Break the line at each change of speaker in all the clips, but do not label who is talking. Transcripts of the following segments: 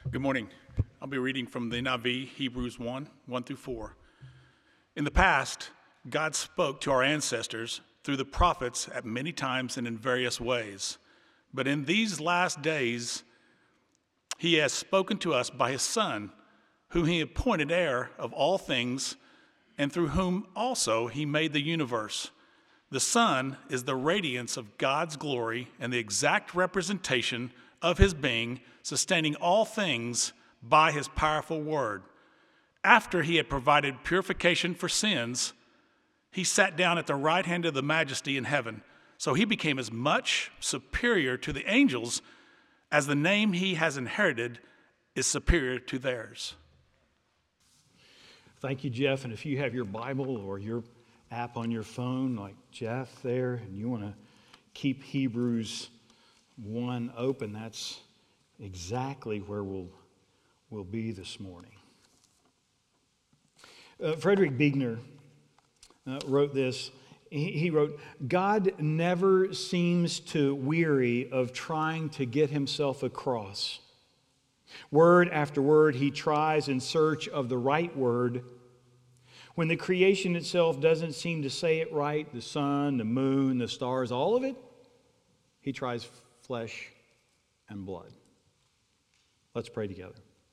Good morning. I'll be reading from the NIV, Hebrews 1 through 4. In the past, God spoke to our ancestors through the prophets at many times and in various ways. But in these last days, he has spoken to us by his Son, whom he appointed heir of all things, and through whom also he made the universe. The Son is the radiance of God's glory and the exact representation of his being, sustaining all things by his powerful word. After he had provided purification for sins, he sat down at the right hand of the Majesty in heaven. So he became as much superior to the angels as the name he has inherited is superior to theirs.
Thank you, Jeff. And if you have your Bible or your app on your phone like Jeff there, and you want to keep Hebrews 1 open, that's exactly where we'll be this morning. Frederick Buechner wrote this. He wrote, God never seems to weary of trying to get himself across. Word after word, he tries in search of the right word. When the creation itself doesn't seem to say it right, the sun, the moon, the stars, all of it, he tries flesh and blood. Let's pray together.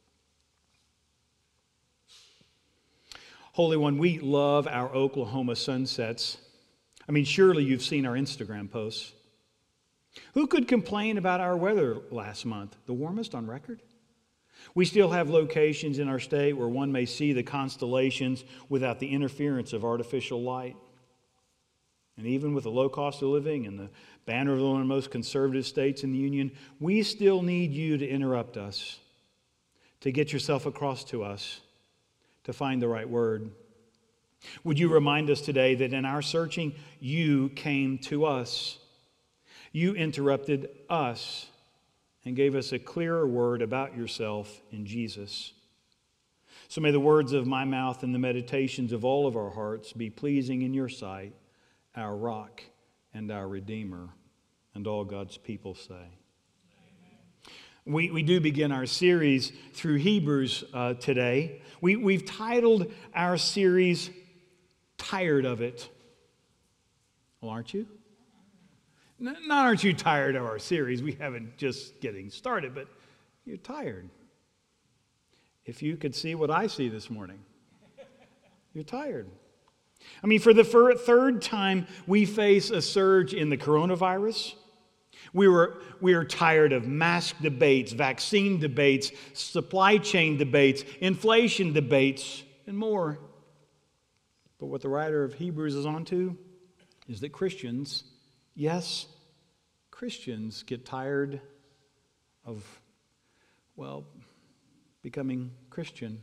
Holy One, we love our Oklahoma sunsets. I mean, surely you've seen our Instagram posts. Who could complain about our weather last month? The warmest on record? We still have locations in our state where one may see the constellations without the interference of artificial light. And even with the low cost of living and the banner of one of the most conservative states in the Union, we still need you to interrupt us, to get yourself across to us, to find the right word. Would you remind us today that in our searching, you came to us. You interrupted us and gave us a clearer word about yourself in Jesus. So may the words of my mouth and the meditations of all of our hearts be pleasing in your sight, our rock and our Redeemer, and all God's people say. We do begin our series through Hebrews today. We've titled our series, Tired of It. Well, aren't you? Not aren't you tired of our series? We haven't just getting started, but you're tired. If you could see what I see this morning, you're tired. I mean, for the third time, we face a surge in the coronavirus. We are tired of mask debates, vaccine debates, supply chain debates, inflation debates, and more. But what the writer of Hebrews is onto is that Christians, yes, Christians get tired of, becoming Christian.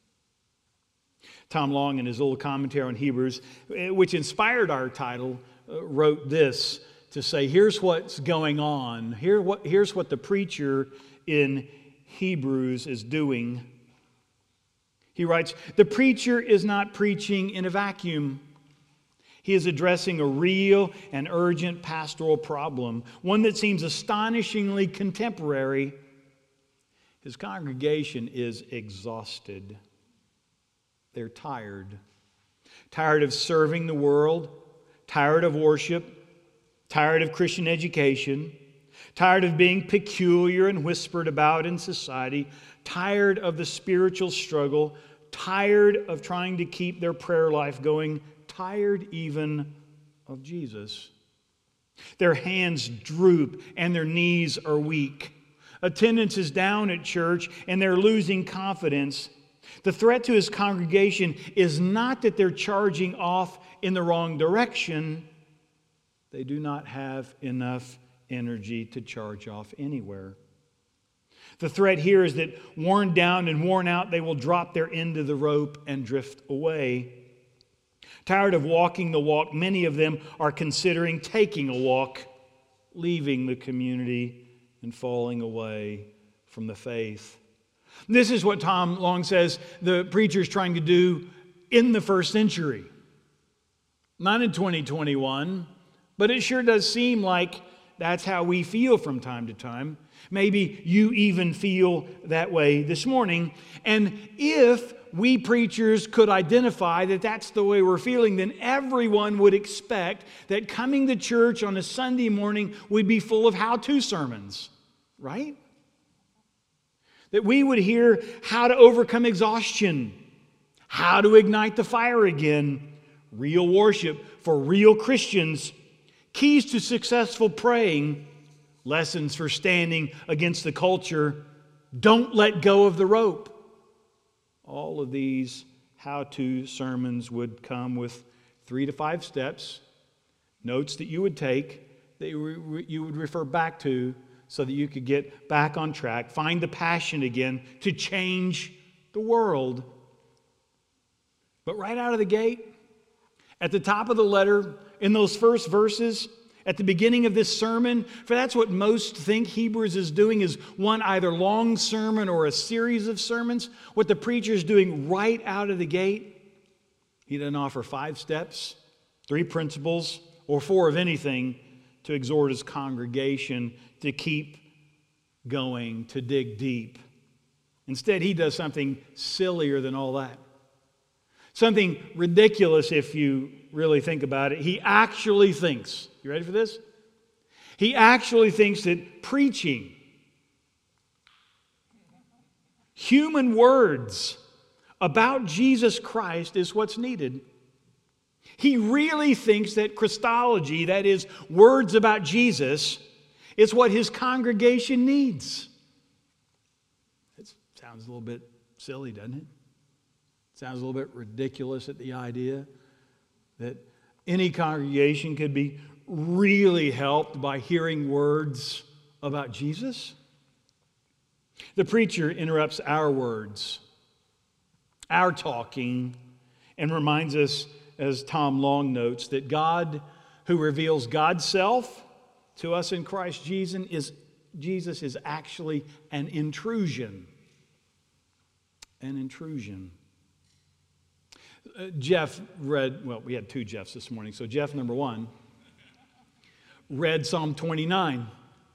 Tom Long, in his old commentary on Hebrews, which inspired our title, wrote this to say, here's what's going on. Here's what the preacher in Hebrews is doing. He writes, the preacher is not preaching in a vacuum. He is addressing a real and urgent pastoral problem, one that seems astonishingly contemporary. His congregation is exhausted. They're tired. Tired of serving the world, tired of worship, tired of Christian education, tired of being peculiar and whispered about in society, tired of the spiritual struggle, tired of trying to keep their prayer life going, tired even of Jesus. Their hands droop and their knees are weak. Attendance is down at church and they're losing confidence. The threat to his congregation is not that they're charging off in the wrong direction. They do not have enough energy to charge off anywhere. The threat here is that worn down and worn out, they will drop their end of the rope and drift away. Tired of walking the walk, many of them are considering taking a walk, leaving the community and falling away from the faith. This is what Tom Long says the preacher's trying to do in the first century. Not in 2021, but it sure does seem like that's how we feel from time to time. Maybe you even feel that way this morning. And if we preachers could identify that that's the way we're feeling, then everyone would expect that coming to church on a Sunday morning would be full of how-to sermons, right? That we would hear how to overcome exhaustion, how to ignite the fire again, real worship for real Christians, keys to successful praying, lessons for standing against the culture, don't let go of the rope. All of these how-to sermons would come with 3 to 5 steps, notes that you would take, that you would refer back to so that you could get back on track, find the passion again to change the world. But right out of the gate, at the top of the letter, in those first verses, at the beginning of this sermon, for that's what most think Hebrews is doing, is one either long sermon or a series of sermons. What the preacher is doing right out of the gate, he doesn't offer 5 steps, 3 principles, or 4 of anything to exhort his congregation to keep going, to dig deep. Instead, he does something sillier than all that. Something ridiculous if you really think about it. He actually thinks, you ready for this? He actually thinks that preaching human words about Jesus Christ is what's needed. He really thinks that Christology, that is, words about Jesus, is what his congregation needs. It sounds a little bit silly, doesn't it? Sounds a little bit ridiculous at the idea that any congregation could be really helped by hearing words about Jesus. The preacher interrupts our words, our talking, and reminds us, as Tom Long notes, that God, who reveals God's self to us in Christ Jesus, is actually an intrusion. An intrusion. Jeff read, well, we had 2 Jeffs this morning. So Jeff, number 1, read Psalm 29.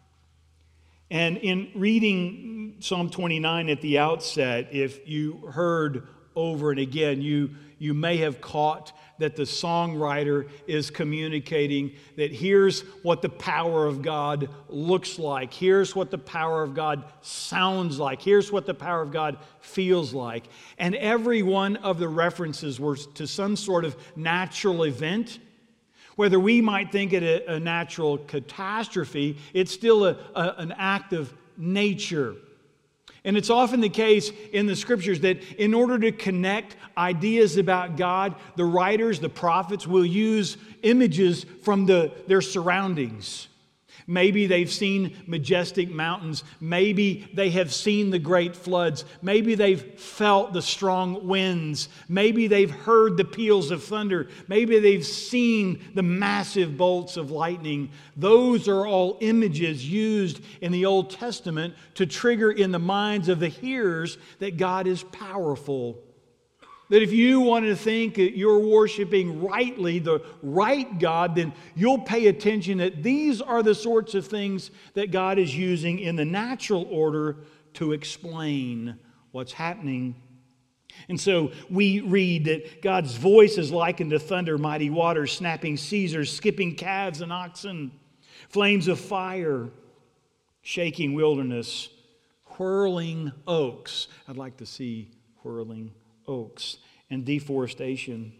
And in reading Psalm 29 at the outset, if you heard over and again, you may have caught that the songwriter is communicating that here's what the power of God looks like. Here's what the power of God sounds like. Here's what the power of God feels like. And every one of the references were to some sort of natural event. Whether we might think it a natural catastrophe, it's still an act of nature. And it's often the case in the Scriptures that in order to connect ideas about God, the writers, the prophets, will use images from their surroundings. Maybe they've seen majestic mountains. Maybe they have seen the great floods. Maybe they've felt the strong winds. Maybe they've heard the peals of thunder. Maybe they've seen the massive bolts of lightning. Those are all images used in the Old Testament to trigger in the minds of the hearers that God is powerful. That if you want to think that you're worshiping rightly, the right God, then you'll pay attention that these are the sorts of things that God is using in the natural order to explain what's happening. And so we read that God's voice is likened to thunder, mighty waters, snapping Caesars, skipping calves and oxen, flames of fire, shaking wilderness, whirling oaks. I'd like to see whirling oaks and deforestation.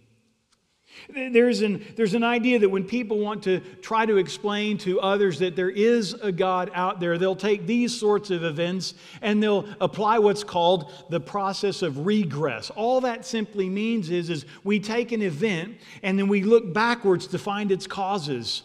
There's an idea that when people want to try to explain to others that there is a God out there, they'll take these sorts of events and they'll apply what's called the process of regress. All that simply means is we take an event and then we look backwards to find its causes.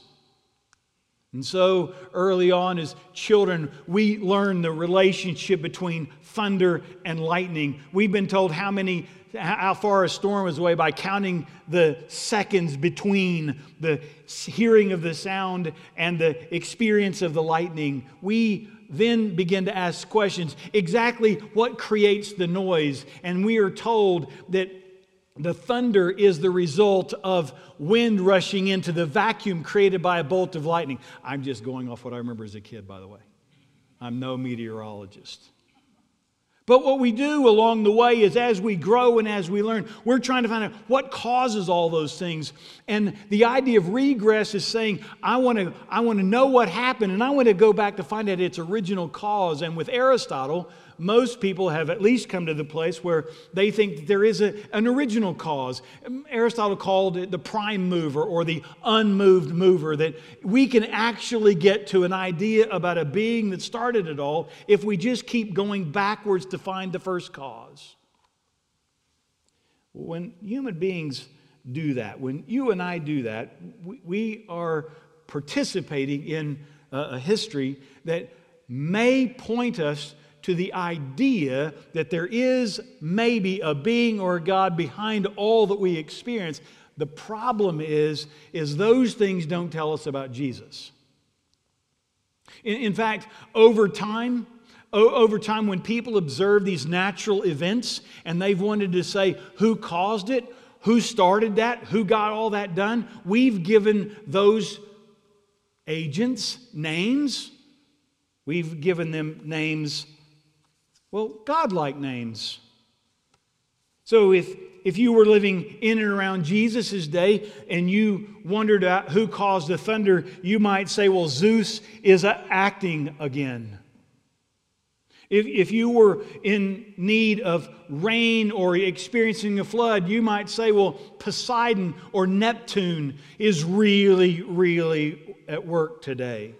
And so early on as children, we learn the relationship between thunder and lightning. We've been told how far a storm is away by counting the seconds between the hearing of the sound and the experience of the lightning. We then begin to ask questions. Exactly what creates the noise? And we are told that The thunder is the result of wind rushing into the vacuum created by a bolt of lightning. I'm just going off what I remember as a kid, by the way. I'm no meteorologist. But what we do along the way is, as we grow and as we learn, we're trying to find out what causes all those things. And the idea of regress is saying, I want to know what happened, and I want to go back to find out its original cause. And with Aristotle, most people have at least come to the place where they think that there is an original cause. Aristotle called it the prime mover or the unmoved mover, that we can actually get to an idea about a being that started it all if we just keep going backwards to find the first cause. When human beings do that, when you and I do that, we are participating in a history that may point us to the idea that there is maybe a being or a God behind all that we experience. The problem is those things don't tell us about Jesus. In fact, over time, when people observe these natural events and they've wanted to say who caused it, who started that, who got all that done, we've given those agents names. We've given them names, well, godlike names. So if you were living in and around Jesus' day and you wondered who caused the thunder, you might say, well, Zeus is acting again. If you were in need of rain or experiencing a flood, you might say, well, Poseidon or Neptune is really, really at work today.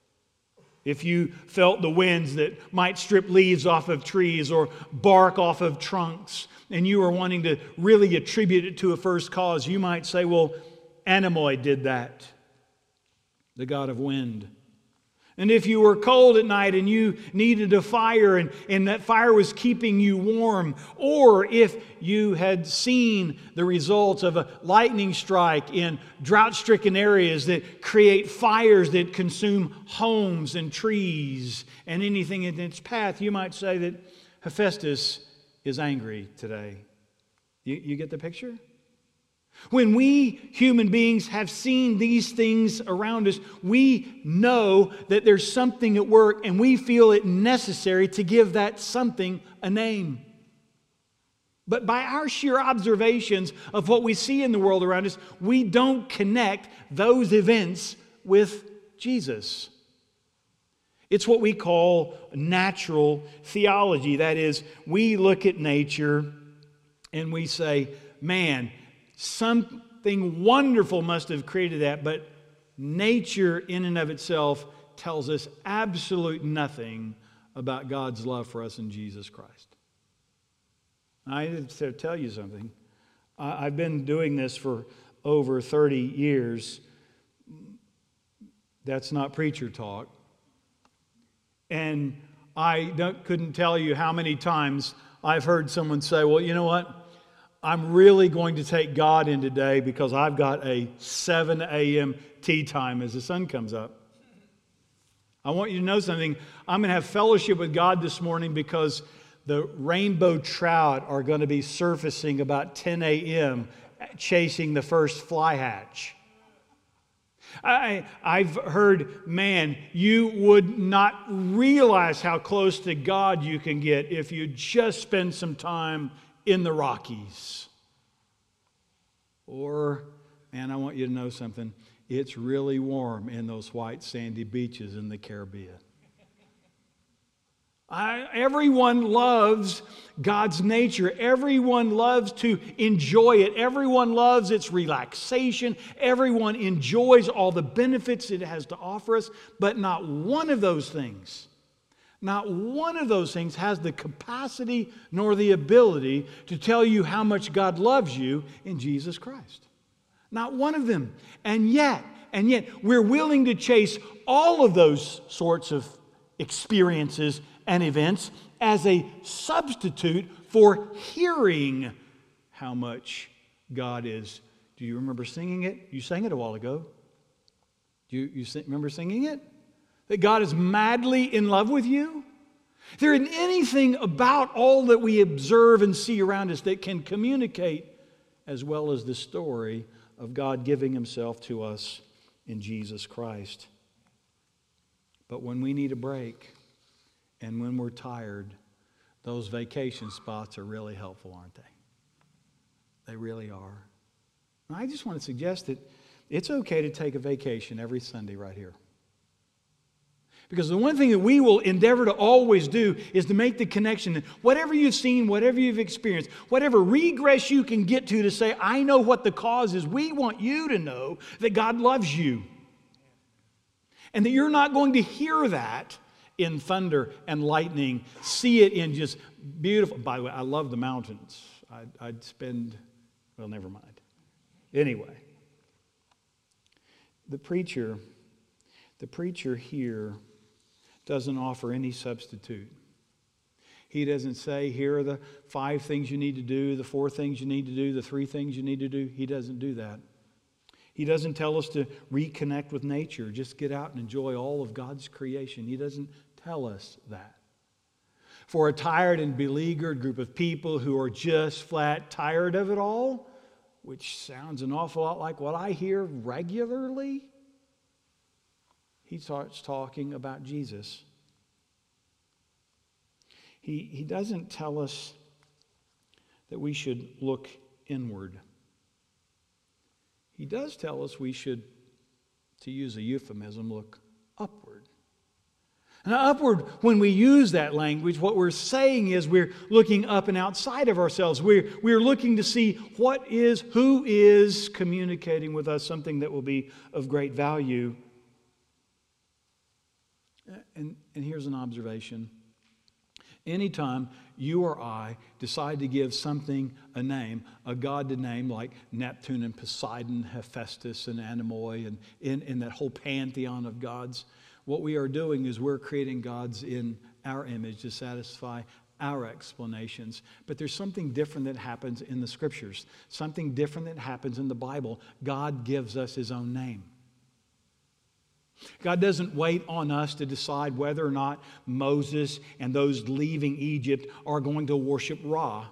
If you felt the winds that might strip leaves off of trees or bark off of trunks, and you were wanting to really attribute it to a first cause, you might say, well, Anemoi did that, the god of wind. And if you were cold at night and you needed a fire and that fire was keeping you warm, or if you had seen the results of a lightning strike in drought-stricken areas that create fires that consume homes and trees and anything in its path, you might say that Hephaestus is angry today. You get the picture? When we human beings have seen these things around us, we know that there's something at work, and we feel it necessary to give that something a name. But by our sheer observations of what we see in the world around us, we don't connect those events with Jesus. It's what we call natural theology. That is, we look at nature and we say, man, something wonderful must have created that, but nature in and of itself tells us absolute nothing about God's love for us in Jesus Christ. I have to tell you something. I've been doing this for over 30 years. That's not preacher talk. And I couldn't tell you how many times I've heard someone say, well, you know what? I'm really going to take God in today because I've got a 7 a.m. tea time as the sun comes up. I want you to know something. I'm going to have fellowship with God this morning because the rainbow trout are going to be surfacing about 10 a.m. chasing the first fly hatch. I've heard, man, you would not realize how close to God you can get if you just spend some time in the Rockies. Or, man, I want you to know something. It's really warm in those white sandy beaches in the Caribbean. Everyone loves God's nature. Everyone loves to enjoy it. Everyone loves its relaxation. Everyone enjoys all the benefits it has to offer us. But not one of those things has the capacity nor the ability to tell you how much God loves you in Jesus Christ. Not one of them. And yet, we're willing to chase all of those sorts of experiences and events as a substitute for hearing how much God is. Do you remember singing it? You sang it a while ago. Do you remember singing it? That God is madly in love with you? There isn't anything about all that we observe and see around us that can communicate as well as the story of God giving himself to us in Jesus Christ. But when we need a break and when we're tired, those vacation spots are really helpful, aren't they? They really are. And I just want to suggest that it's okay to take a vacation every Sunday right here. Because the one thing that we will endeavor to always do is to make the connection that whatever you've seen, whatever you've experienced, whatever regress you can get to say, I know what the cause is, we want you to know that God loves you. And that you're not going to hear that in thunder and lightning, see it in just beautiful. By the way, I love the mountains. I'd spend, well, never mind. Anyway, the preacher here doesn't offer any substitute. He doesn't say, here are the 5 things you need to do, the 4 things you need to do, the 3 things you need to do. He doesn't do that. He doesn't tell us to reconnect with nature, just get out and enjoy all of God's creation. He doesn't tell us that. For a tired and beleaguered group of people who are just flat tired of it all, which sounds an awful lot like what I hear regularly, he starts talking about Jesus. He doesn't tell us that we should look inward. He does tell us we should, to use a euphemism, look upward. Now, upward, when we use that language, what we're saying is we're looking up and outside of ourselves. We're looking to see who is communicating with us something that will be of great value. And here's an observation. Anytime you or I decide to give something a name, a god a name like Neptune and Poseidon, Hephaestus and Anemoi, and in that whole pantheon of gods, what we are doing is we're creating gods in our image to satisfy our explanations. But there's something different that happens in the Scriptures, something different that happens in the Bible. God gives us His own name. God doesn't wait on us to decide whether or not Moses and those leaving Egypt are going to worship Ra.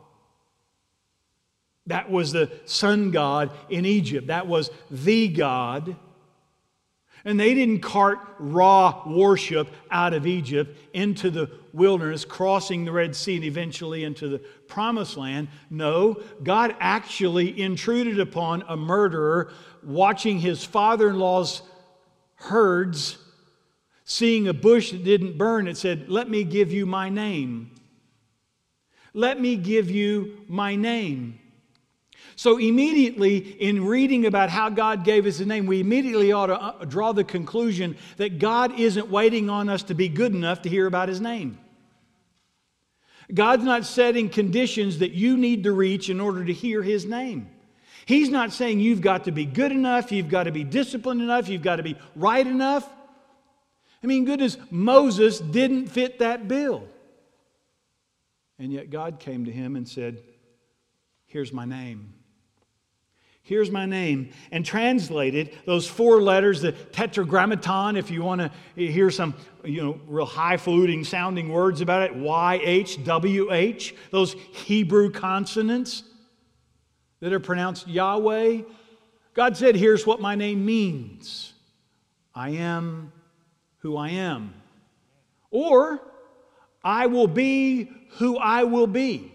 That was the sun god in Egypt. That was the God. And they didn't cart Ra worship out of Egypt into the wilderness, crossing the Red Sea and eventually into the Promised Land. No, God actually intruded upon a murderer watching his father-in-law's herds, seeing a bush that didn't burn. It said, let me give you my name. Let me give you my name. So immediately, in reading about how God gave us His name, we immediately ought to draw the conclusion that God isn't waiting on us to be good enough to hear about His name. God's not setting conditions that you need to reach in order to hear His name. He's not saying you've got to be good enough, you've got to be disciplined enough, you've got to be right enough. I mean, goodness, Moses didn't fit that bill. And yet God came to him and said, here's my name. Here's my name. And translated, those 4 letters, the tetragrammaton, if you want to hear some real highfalutin sounding words about it, YHWH, those Hebrew consonants that are pronounced Yahweh. God said, here's what my name means. I am who I am. Or, I will be who I will be.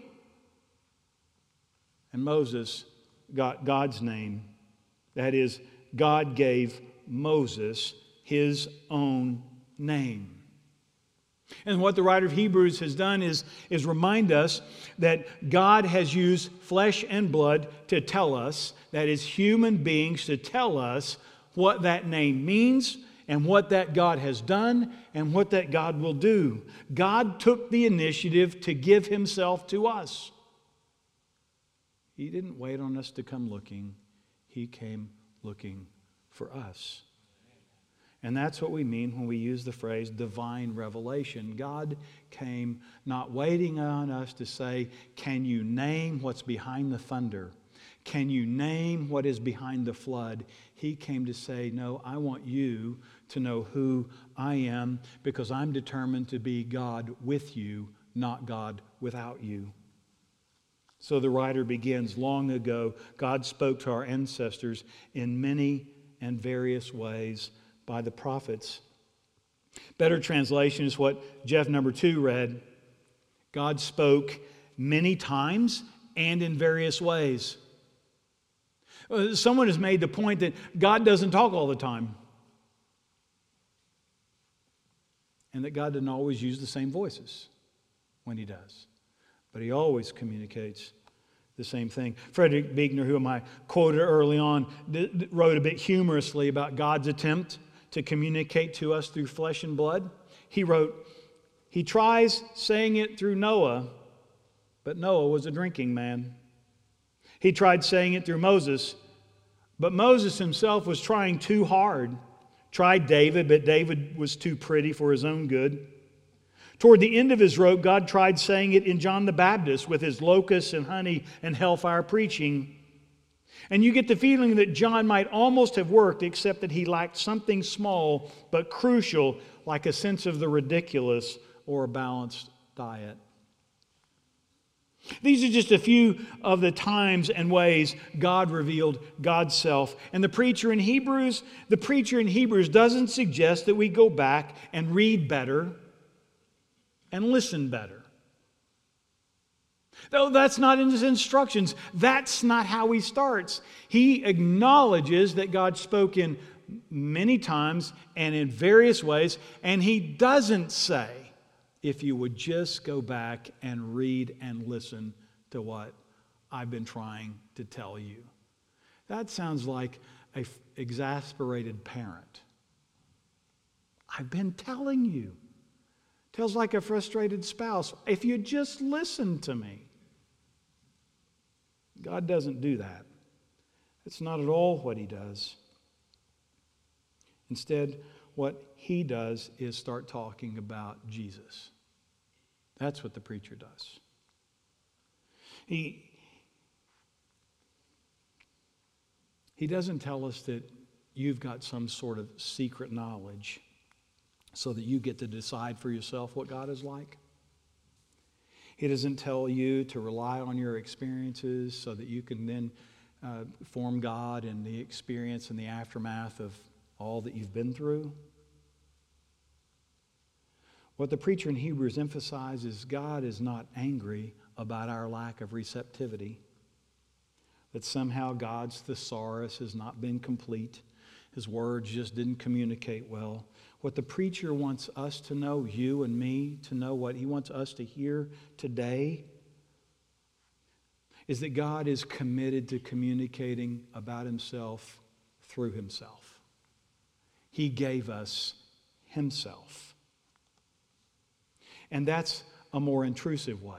And Moses got God's name. That is, God gave Moses his own name. And what the writer of Hebrews has done is remind us that God has used flesh and blood to tell us, that is, human beings to tell us what that name means and what that God has done and what that God will do. God took the initiative to give Himself to us. He didn't wait on us to come looking. He came looking for us. And that's what we mean when we use the phrase divine revelation. God came not waiting on us to say, can you name what's behind the thunder? Can you name what is behind the flood? He came to say, no, I want you to know who I am because I'm determined to be God with you, not God without you. So the writer begins, long ago, God spoke to our ancestors in many and various ways by the prophets. Better translation is what Jeff number 2 read. God spoke many times and in various ways. Someone has made the point that God doesn't talk all the time, and that God doesn't always use the same voices when He does. But He always communicates the same thing. Frederick Buechner, whom I quoted early on, wrote a bit humorously about God's attempt to communicate to us through flesh and blood. He wrote, "He tries saying it through Noah, but Noah was a drinking man. He tried saying it through Moses, but Moses himself was trying too hard. Tried David, but David was too pretty for his own good. Toward the end of his rope, God tried saying it in John the Baptist with his locusts and honey and hellfire preaching. And you get the feeling that John might almost have worked, except that he lacked something small but crucial, like a sense of the ridiculous or a balanced diet." These are just a few of the times and ways God revealed God's self. And the preacher in Hebrews doesn't suggest that we go back and read better and listen better. Though that's not in his instructions. That's not how he starts. He acknowledges that God spoke in many times and in various ways, and he doesn't say, if you would just go back and read and listen to what I've been trying to tell you. That sounds like an exasperated parent. I've been telling you. Tells like a frustrated spouse. If you just listen to me. God doesn't do that. It's not at all what He does. Instead, what He does is start talking about Jesus. That's what the preacher does. He doesn't tell us that you've got some sort of secret knowledge so that you get to decide for yourself what God is like. He doesn't tell you to rely on your experiences so that you can then form God in the experience and the aftermath of all that you've been through. What the preacher in Hebrews emphasizes, God is not angry about our lack of receptivity. That somehow God's thesaurus has not been complete. His words just didn't communicate well. What the preacher wants us to know, you and me to know, what he wants us to hear today, is that God is committed to communicating about Himself through Himself. He gave us Himself. And that's a more intrusive way.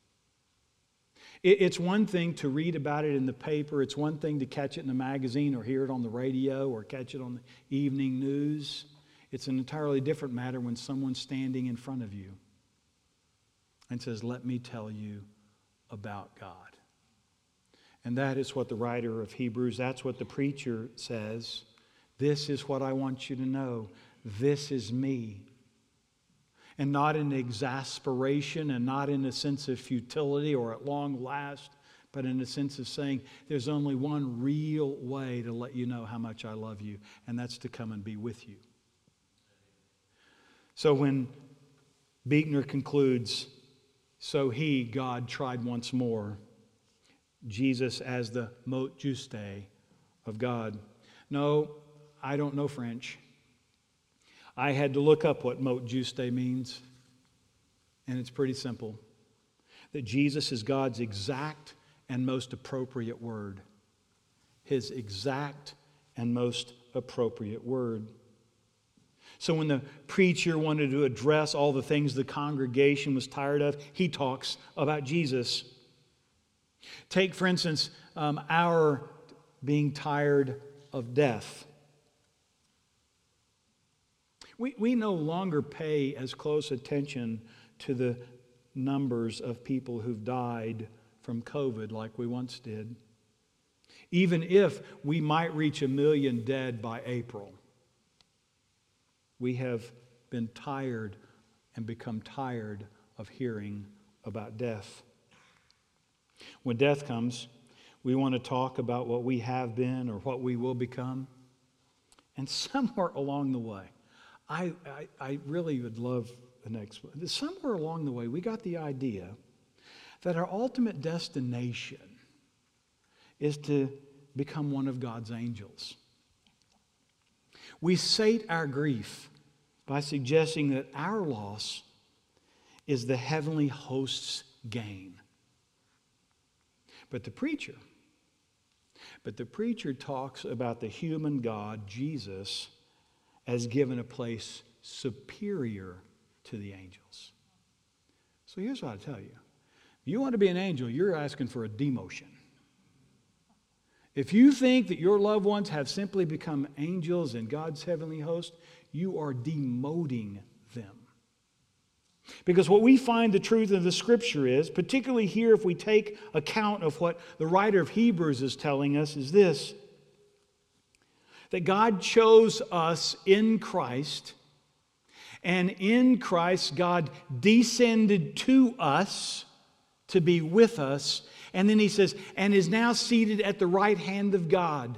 It's one thing to read about it in the paper. It's one thing to catch it in a magazine or hear it on the radio or catch it on the evening news. It's an entirely different matter when someone's standing in front of you and says, "Let me tell you about God." And that is what the writer of Hebrews, that's what the preacher says. This is what I want you to know. This is me. And not in exasperation and not in a sense of futility or at long last, but in a sense of saying there's only one real way to let you know how much I love you, and that's to come and be with you. So when Buechner concludes, so he, God, tried once more, Jesus as the mot juste of God. No, I don't know French. I had to look up what mot juste means, and it's pretty simple. That Jesus is God's exact and most appropriate word. His exact and most appropriate word. So when the preacher wanted to address all the things the congregation was tired of, he talks about Jesus. Take, for instance, our being tired of death. We no longer pay as close attention to the numbers of people who've died from COVID like we once did. Even if we might reach 1 million dead by April, we have been tired and become tired of hearing about death. When death comes, we want to talk about what we have been or what we will become. And somewhere along the way, I really would love an explanation. Somewhere along the way, we got the idea that our ultimate destination is to become one of God's angels. We sate our grief by suggesting that our loss is the heavenly host's gain. But the preacher talks about the human God, Jesus, as given a place superior to the angels. So here's what I tell you. If you want to be an angel, you're asking for a demotion. If you think that your loved ones have simply become angels in God's heavenly host, you are demoting them. Because what we find the truth of the Scripture is, particularly here if we take account of what the writer of Hebrews is telling us, is this: that God chose us in Christ, and in Christ God descended to us to be with us, and then he says, and is now seated at the right hand of God.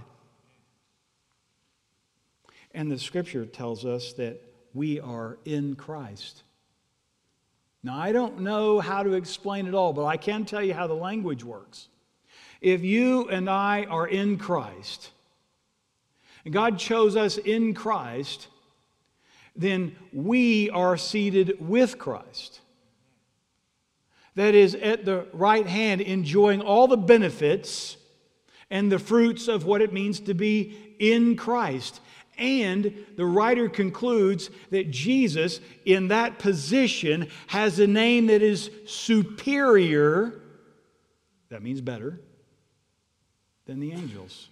And the Scripture tells us that we are in Christ. Now, I don't know how to explain it all, but I can tell you how the language works. If you and I are in Christ, and God chose us in Christ, then we are seated with Christ. That is, at the right hand, enjoying all the benefits and the fruits of what it means to be in Christ. And the writer concludes that Jesus, in that position, has a name that is superior, that means better, than the angels.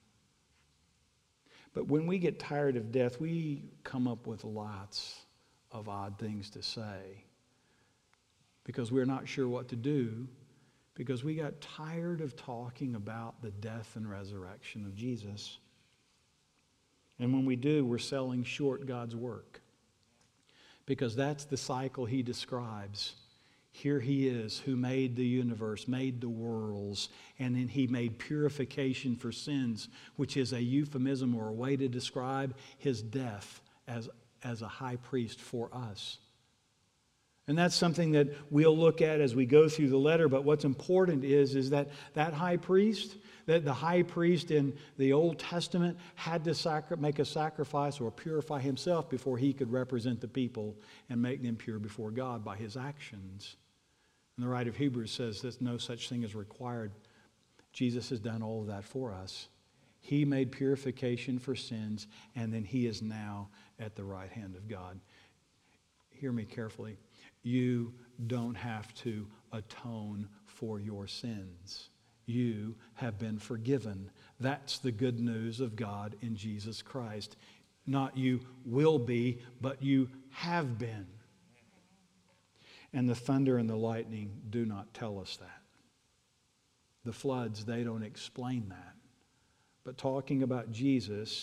But when we get tired of death, we come up with lots of odd things to say because we're not sure what to do, because we got tired of talking about the death and resurrection of Jesus. And when we do, we're selling short God's work, because that's the cycle he describes. Here he is who made the universe, made the worlds, and then he made purification for sins, which is a euphemism or a way to describe his death as a high priest for us. And that's something that we'll look at as we go through the letter. But what's important is that high priest, that the high priest in the Old Testament had to make a sacrifice or purify himself before he could represent the people and make them pure before God by his actions. And the writer of Hebrews says that no such thing is required. Jesus has done all of that for us. He made purification for sins, and then he is now at the right hand of God. Hear me carefully. You don't have to atone for your sins. You have been forgiven. That's the good news of God in Jesus Christ. Not you will be, but you have been. And the thunder and the lightning do not tell us that. The floods, they don't explain that. But talking about Jesus,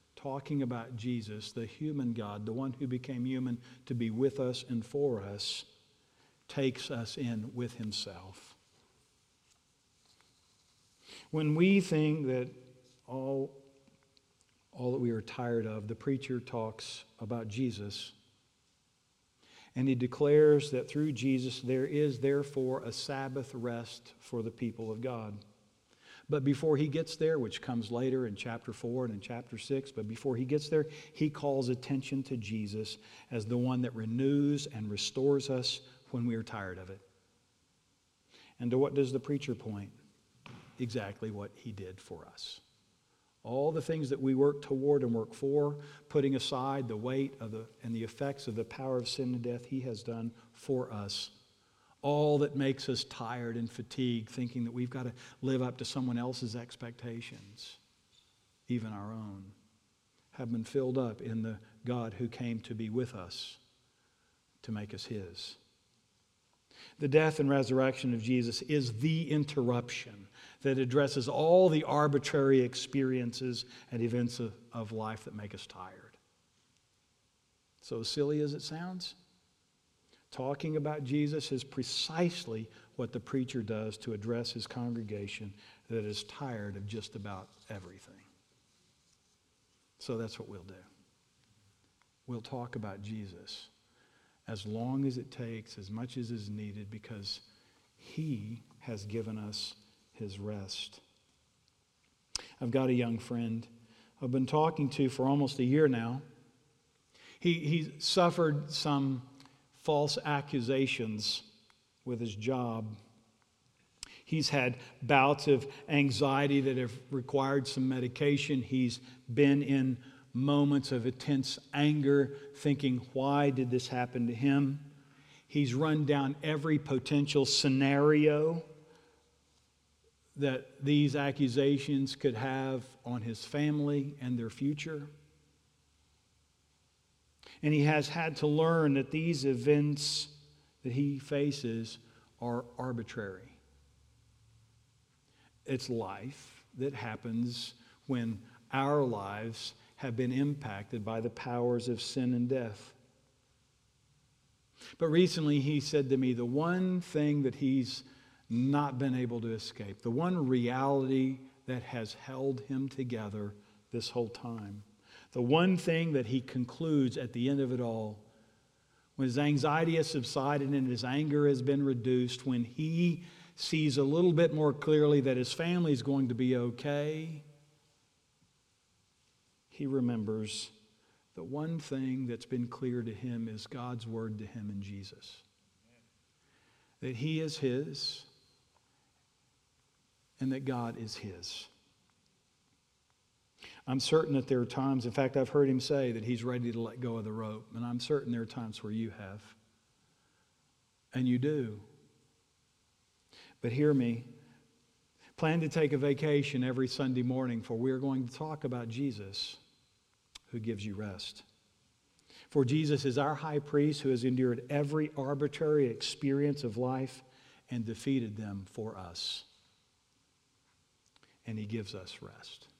the human God, the one who became human to be with us and for us, takes us in with himself. When we think that all that we are tired of, the preacher talks about Jesus, and he declares that through Jesus there is therefore a Sabbath rest for the people of God. But before he gets there, which comes later in chapter 4 and in chapter 6, but before he gets there, he calls attention to Jesus as the one that renews and restores us when we are tired of it. And to what does the preacher point? Exactly what he did for us. All the things that we work toward and work for, putting aside the weight of and the effects of the power of sin and death, he has done for us. All that makes us tired and fatigued, thinking that we've got to live up to someone else's expectations, even our own, have been filled up in the God who came to be with us, to make us his. The death and resurrection of Jesus is the interruption that addresses all the arbitrary experiences and events of life that make us tired. So as silly as it sounds, talking about Jesus is precisely what the preacher does to address his congregation that is tired of just about everything. So that's what we'll do. We'll talk about Jesus as long as it takes, as much as is needed, because he has given us his rest. I've got a young friend I've been talking to for almost a year now. He suffered some false accusations with his job. He's had bouts of anxiety that have required some medication. He's been in moments of intense anger, thinking, why did this happen to him? He's run down every potential scenario that these accusations could have on his family and their future. And he has had to learn that these events that he faces are arbitrary. It's life that happens when our lives have been impacted by the powers of sin and death. But recently he said to me, the one thing that he's not been able to escape, the one reality that has held him together this whole time, the one thing that he concludes at the end of it all, when his anxiety has subsided and his anger has been reduced, when he sees a little bit more clearly that his family is going to be okay, he remembers the one thing that's been clear to him is God's word to him in Jesus. That he is his and that God is his. I'm certain that there are times, in fact, I've heard him say that he's ready to let go of the rope. And I'm certain there are times where you have. And you do. But hear me. Plan to take a vacation every Sunday morning, for we are going to talk about Jesus, who gives you rest. For Jesus is our high priest who has endured every arbitrary experience of life and defeated them for us. And he gives us rest.